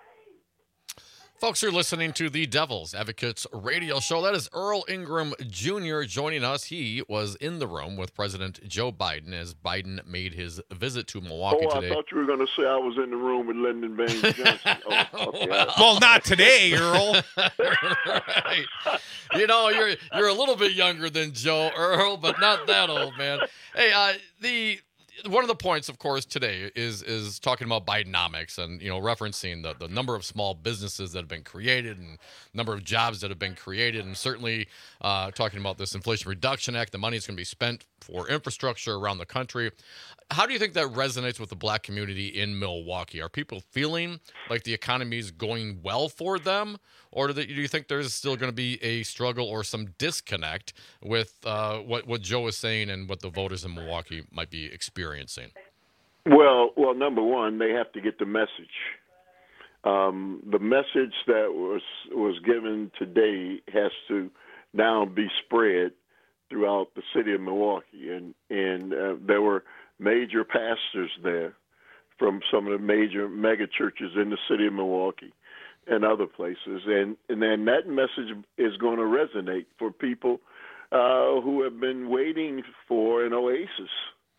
Folks, you're listening to the Devil's Advocates radio show. That is Earl Ingram Jr. joining us. He was in the room with President Joe Biden as Biden made his visit to Milwaukee today. I thought you were going to say I was in the room with Lyndon Baines Johnson. Okay. Well, not today, Earl. Right. You're a little bit younger than Joe, Earl, but not that old, man. Hey, one of the points, of course, today is talking about Bidenomics and, referencing the number of small businesses that have been created and number of jobs that have been created, and certainly talking about this Inflation Reduction Act, the money is going to be spent for infrastructure around the country. How do you think that resonates with the black community in Milwaukee? Are people feeling like the economy is going well for them, or do you think there's still going to be a struggle or some disconnect with what Joe is saying and what the voters in Milwaukee might be experiencing? Well, number one, they have to get the message. The message that was given today has to now be spread throughout the city of Milwaukee, and there were major pastors there from some of the major mega churches in the city of Milwaukee and other places, and then that message is going to resonate for people who have been waiting for an oasis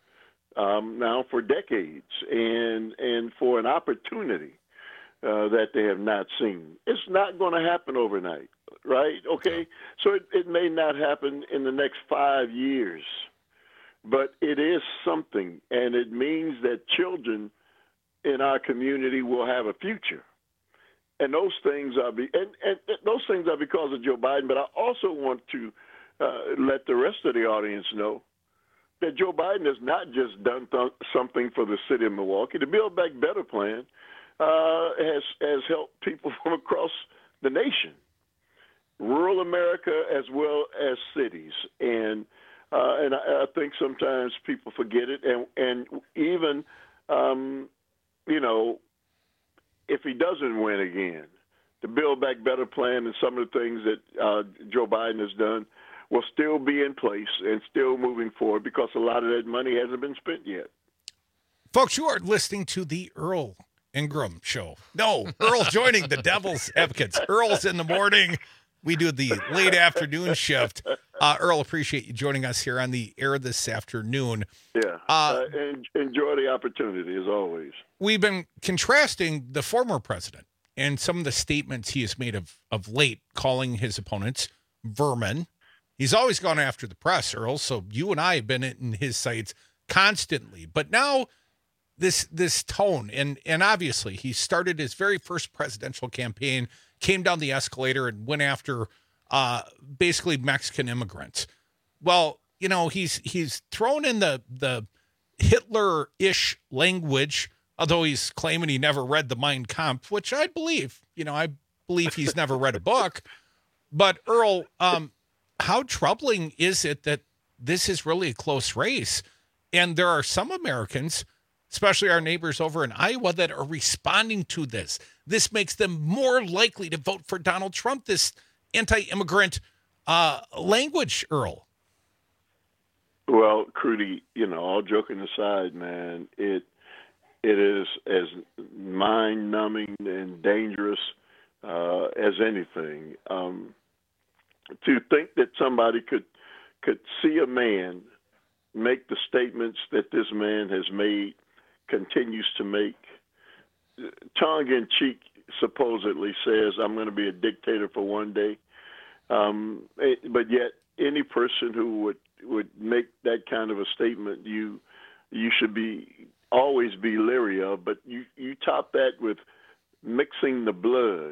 now for decades, and for an opportunity that they have not seen. It's not going to happen overnight, right? Okay, so it may not happen in the next 5 years, but it is something, and it means that children in our community will have a future. And those things are those things are because of Joe Biden. But I also want to let the rest of the audience know that Joe Biden has not just done something for the city of Milwaukee. The Build Back Better plan has helped people from across the nation, rural America as well as cities. And I think sometimes people forget it. And even, if he doesn't win again, the Build Back Better plan and some of the things that Joe Biden has done will still be in place and still moving forward because a lot of that money hasn't been spent yet. Folks, you are listening to the Earl Ingram Show. No, Earl joining the Devil's Advocates. Earl's in the morning. We do the late afternoon shift. Earl, appreciate you joining us here on the air this afternoon. Yeah, and enjoy the opportunity as always. We've been contrasting the former president and some of the statements he has made of late, calling his opponents vermin. He's always gone after the press, Earl, so you and I have been in his sights constantly. But now this tone, and obviously he started his very first presidential campaign, came down the escalator and went after basically Mexican immigrants. Well, he's thrown in the Hitler-ish language, although he's claiming he never read the Mein Kampf, which I believe. I believe he's never read a book. But Earl, how troubling is it that this is really a close race? And there are some Americans, especially our neighbors over in Iowa, that are responding to this. This makes them more likely to vote for Donald Trump, this anti-immigrant language, Earl. Well, Crudy, all joking aside, man, it is as mind-numbing and dangerous as anything. To think that somebody could see a man make the statements that this man has made, continues to make, tongue-in-cheek supposedly says, I'm going to be a dictator for one day. But yet any person who would make that kind of a statement, you should always be leery of. But you top that with mixing the blood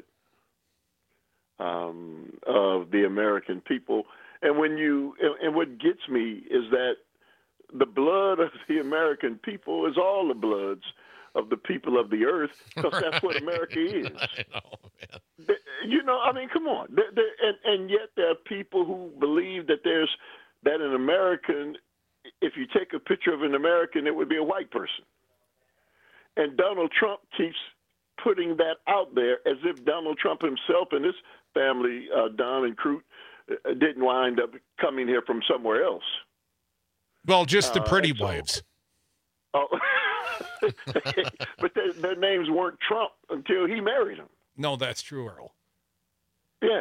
of the American people. And what gets me is that the blood of the American people is all the bloods of the people of the earth, because that's what America is. I know, man. Come on. And yet there are people who believe that that an American, if you take a picture of an American, it would be a white person. And Donald Trump keeps putting that out there as if Donald Trump himself and his family, Don and Crute, didn't wind up coming here from somewhere else. Well, just the pretty wives. Oh, but their names weren't Trump until he married them. No, that's true, Earl. Yeah,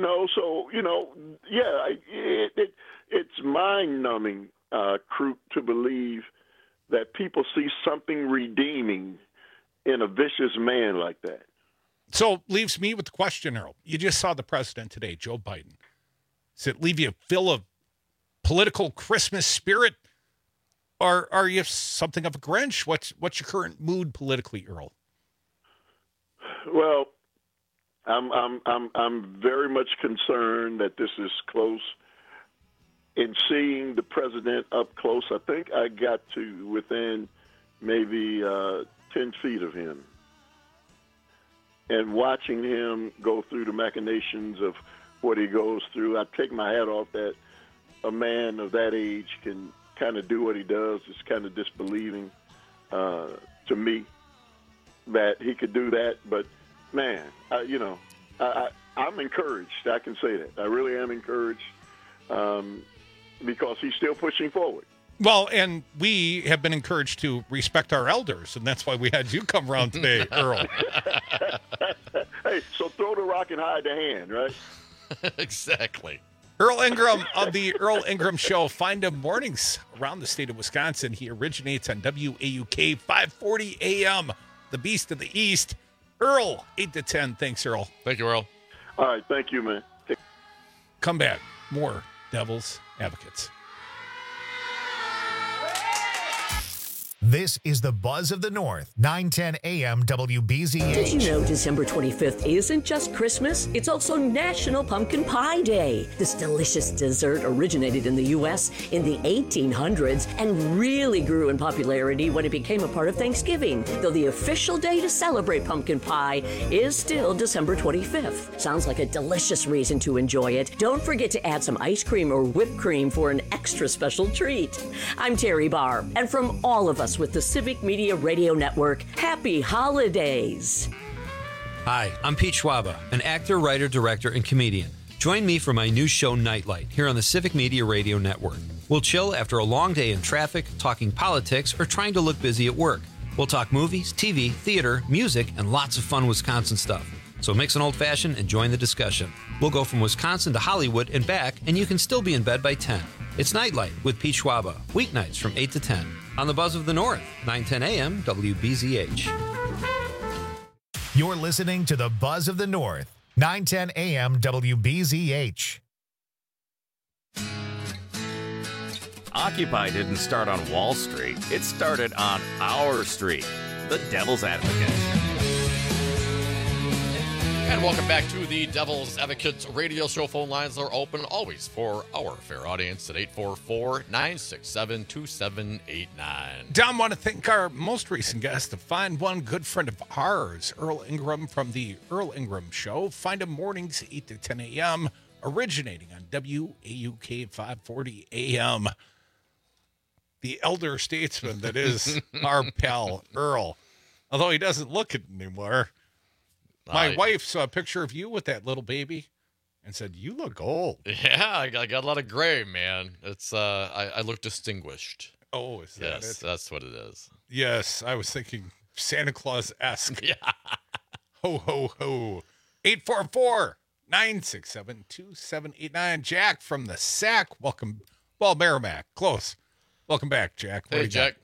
it's mind-numbing, Crute, to believe that people see something redeeming in a vicious man like that. So leaves me with the question, Earl. You just saw the president today, Joe Biden. Does it leave you full of political Christmas spirit, or are you something of a Grinch? What's your current mood politically, Earl? Well, I'm very much concerned that this is close. In seeing the president up close, I think I got to within maybe 10 feet of him, and watching him go through the machinations of what he goes through, I take my hat off that a man of that age can kind of do what he does. It's kind of disbelieving to me that he could do that. But, man, I'm encouraged. I can say that. I really am encouraged because he's still pushing forward. Well, and we have been encouraged to respect our elders, and that's why we had you come around today, Earl. Hey, so throw the rock and hide the hand, right? Exactly. Earl Ingram of the Earl Ingram Show. Find him mornings around the state of Wisconsin. He originates on WAUK 540 AM, the Beast of the East. Earl, 8 to 10. Thanks, Earl. Thank you, Earl. All right, thank you, man. Come back. More Devil's Advocates. This is the Buzz of the North, 910 AM WBZH. Did you know December 25th isn't just Christmas? It's also National Pumpkin Pie Day. This delicious dessert originated in the U.S. in the 1800s and really grew in popularity when it became a part of Thanksgiving, though the official day to celebrate pumpkin pie is still December 25th. Sounds like a delicious reason to enjoy it. Don't forget to add some ice cream or whipped cream for an extra special treat. I'm Terry Barr, and from all of us with the Civic Media Radio Network, happy holidays. Hi, I'm Pete Schwaba, an actor, writer, director, and comedian. Join me for my new show, Nightlight, here on the Civic Media Radio Network. We'll chill after a long day in traffic, talking politics, or trying to look busy at work. We'll talk movies, TV, theater, music, and lots of fun Wisconsin stuff. So mix an old-fashioned and join the discussion. We'll go from Wisconsin to Hollywood and back, and you can still be in bed by 10. It's Nightlight with Pete Schwaba, weeknights from 8 to 10. On the Buzz of the North, 910 AM WBZH. You're listening to the Buzz of the North, 910 AM WBZH. Occupy didn't start on Wall Street. It started on our street, the Devil's Advocate. And welcome back to the Devil's Advocates radio show. Phone lines are open always for our fair audience at 844-967-2789. Don, want to thank our most recent guest, a fine one, good friend of ours, Earl Ingram from the Earl Ingram Show. Find him mornings 8 to 10 a.m., originating on WAUK 540 a.m. The elder statesman that is our pal, Earl. Although he doesn't look it anymore. My wife saw a picture of you with that little baby and said, "You look old." Yeah, I got a lot of gray, man. It's I look distinguished. Oh, is that yes, it? That's what it is. Yes, I was thinking Santa Claus-esque. Yeah. Ho, ho, ho. 844-967-2789. Jack from the Sac. Welcome. Well, Merrimack. Close. Welcome back, Jack. Hey, Jack.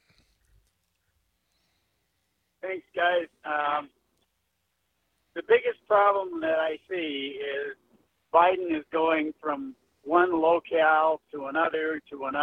Thanks, guys. The biggest problem that I see is Biden is going from one locale to another,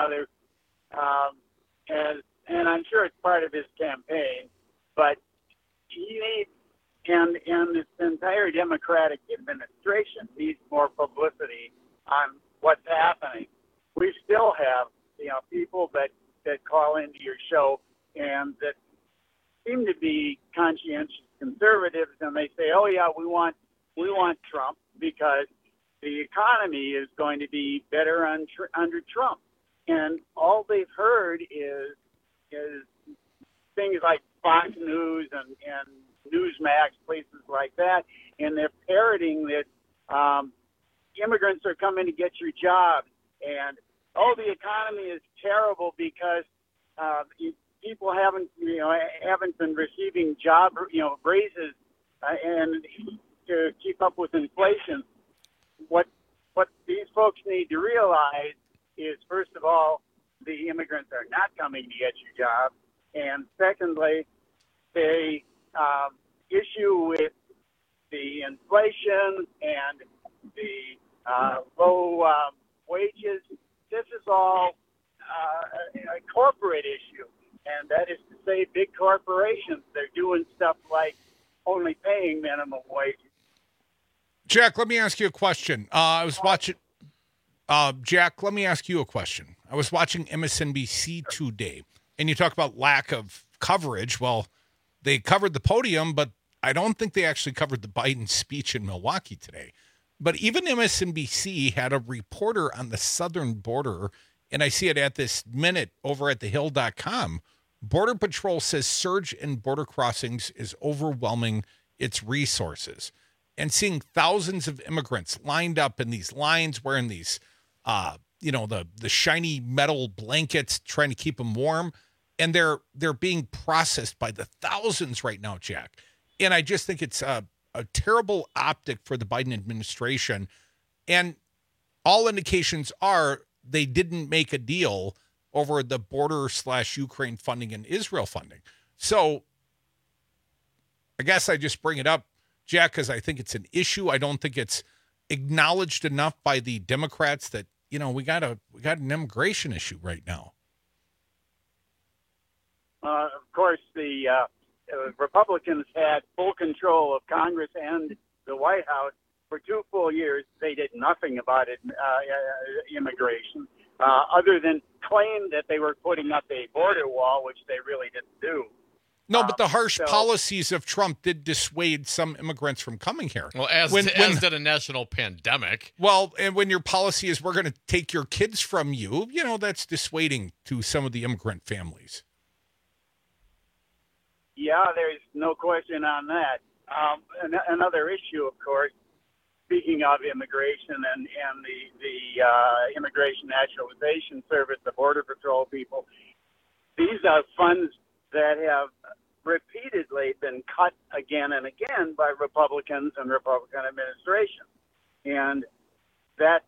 and I'm sure it's part of his campaign, but he needs, and this entire Democratic administration needs more publicity on what's happening. We still have, people that call into your show and that seem to be conscientious conservatives, and they say, "Oh yeah, we want Trump because the economy is going to be better under Trump." And all they've heard is things like Fox News and Newsmax, places like that, and they're parroting that immigrants are coming to get your jobs, and the economy is terrible because people haven't been receiving job raises and to keep up with inflation. What these folks need to realize is, first of all, the immigrants are not coming to get your job, and secondly, the issue with the inflation and the low wages. This is all a corporate issue. And that is to say, big corporations, they're doing stuff like only paying minimum wage. Jack, let me ask you a question. Jack, let me ask you a question. I was watching MSNBC today, and you talk about lack of coverage. Well, they covered the podium, but I don't think they actually covered the Biden speech in Milwaukee today. But even MSNBC had a reporter on the southern border, and I see it at this minute over at thehill.com. Border Patrol says surge in border crossings is overwhelming its resources. And seeing thousands of immigrants lined up in these lines wearing these, the shiny metal blankets, trying to keep them warm. And they're being processed by the thousands right now, Jack. And I just think it's a terrible optic for the Biden administration. And all indications are they didn't make a deal over the border/Ukraine funding and Israel funding. So I guess I just bring it up, Jack, because I think it's an issue. I don't think it's acknowledged enough by the Democrats that, we got an immigration issue right now. Of course, the Republicans had full control of Congress and the White House for 2 full years. They did nothing about it, immigration, other than claim that they were putting up a border wall, which they really didn't do. No, but the harsh policies of Trump did dissuade some immigrants from coming here. Well, as did a national pandemic. Well, and when your policy is we're going to take your kids from you, that's dissuading to some of the immigrant families. Yeah, there's no question on that. Another issue, of course, speaking of immigration and the Immigration Naturalization Service, the Border Patrol people, these are funds that have repeatedly been cut again and again by Republicans and Republican administrations. And that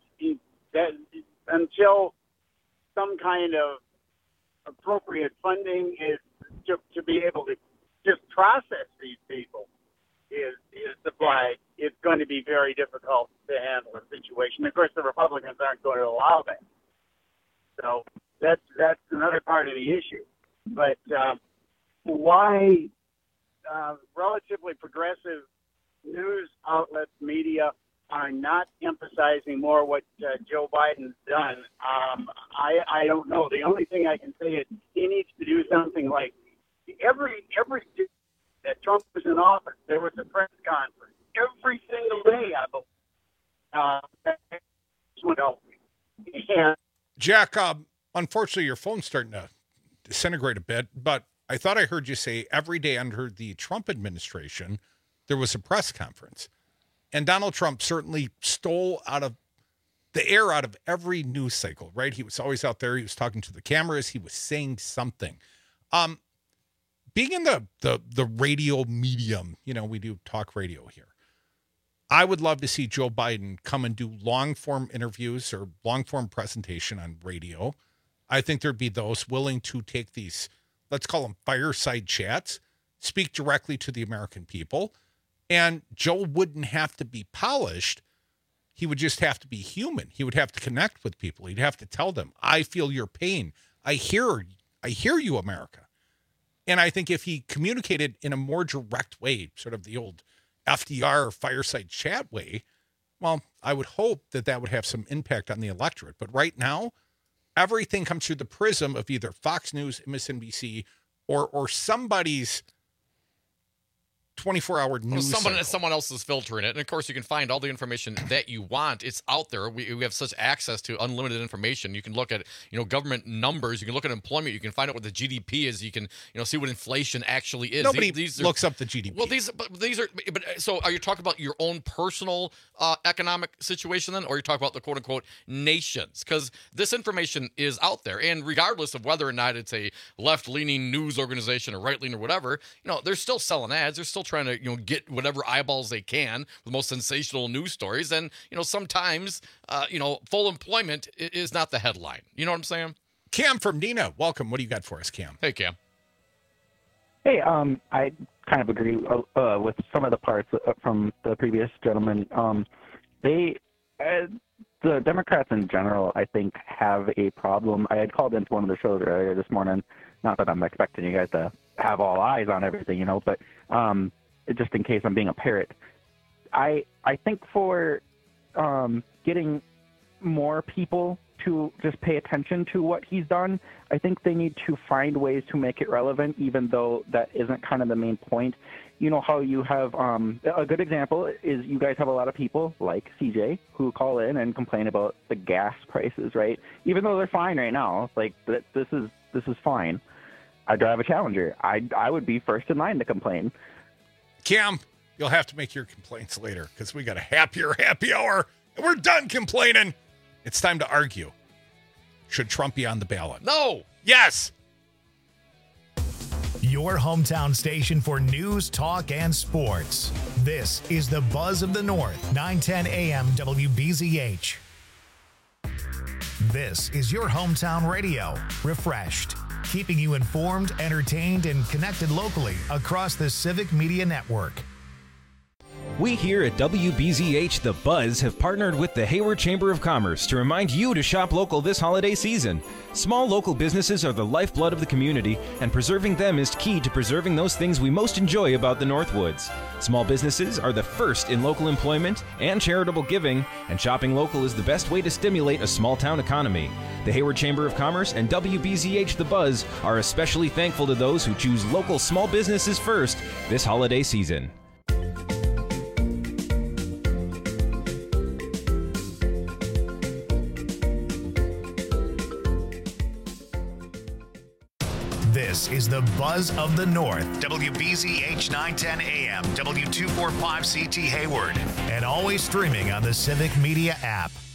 until some kind of appropriate funding is to be able to just process these people is supplied, it's going to be very difficult to handle the situation. Of course, the Republicans aren't going to allow that. So that's another part of the issue. But why relatively progressive news outlets, media, are not emphasizing more what Joe Biden's done, I don't know. The only thing I can say is he needs to do something like every day that Trump was in office, there was a press conference. Every single day, I believe. And Jack, unfortunately, your phone's starting to disintegrate a bit, but I thought I heard you say every day under the Trump administration, there was a press conference. And Donald Trump certainly stole out of the air out of every news cycle, right? He was always out there. He was talking to the cameras. He was saying something. Being in the radio medium, we do talk radio here. I would love to see Joe Biden come and do long-form interviews or long-form presentation on radio. I think there'd be those willing to take these, let's call them fireside chats, speak directly to the American people. And Joe wouldn't have to be polished. He would just have to be human. He would have to connect with people. He'd have to tell them, I feel your pain. I hear you, America. And I think if he communicated in a more direct way, sort of the old FDR fireside chat way, well, I would hope that would have some impact on the electorate. But right now, everything comes through the prism of either Fox News, MSNBC, or somebody's 24-hour news. Someone else is filtering it. And of course, you can find all the information that you want. It's out there. We have such access to unlimited information. You can look at, government numbers. You can look at employment. You can find out what the GDP is. You can, see what inflation actually is. Nobody looks up the GDP. Well, so are you talking about your own personal economic situation then? Or are you talking about the quote unquote nations? Because this information is out there. And regardless of whether or not it's a left-leaning news organization or right-leaning or whatever, they're still selling ads. They're still trying to get whatever eyeballs they can with the most sensational news stories, and sometimes full employment is not the headline. You know what I'm saying? Cam from Neenah, welcome. What do you got for us, Cam? Hey, Cam. Hey, I kind of agree with some of the parts from the previous gentleman. The Democrats in general, I think, have a problem. I had called into one of the shows earlier this morning. Not that I'm expecting you guys to have all eyes on everything, but just in case I'm being a parrot. I think for getting more people to just pay attention to what he's done, I think they need to find ways to make it relevant, even though that isn't kind of the main point. You know how you have a good example is you guys have a lot of people like CJ who call in and complain about the gas prices, right? Even though they're fine right now, like this is fine. I drive a Challenger. I would be first in line to complain. Cam, you'll have to make your complaints later because we got a happy hour and we're done complaining. It's time to argue. Should Trump be on the ballot? No. Yes. Your hometown station for news, talk, and sports. This is the Buzz of the North, 910 AM WBZH. This is your hometown radio, refreshed, keeping you informed, entertained, and connected locally across the Civic Media Network. We here at WBZH The Buzz have partnered with the Hayward Chamber of Commerce to remind you to shop local this holiday season. Small local businesses are the lifeblood of the community, and preserving them is key to preserving those things we most enjoy about the Northwoods. Small businesses are the first in local employment and charitable giving, and shopping local is the best way to stimulate a small town economy. The Hayward Chamber of Commerce and WBZH The Buzz are especially thankful to those who choose local small businesses first this holiday season. This is the Buzz of the North, WBZH 910 AM, W245CT Hayward, and always streaming on the Civic Media app.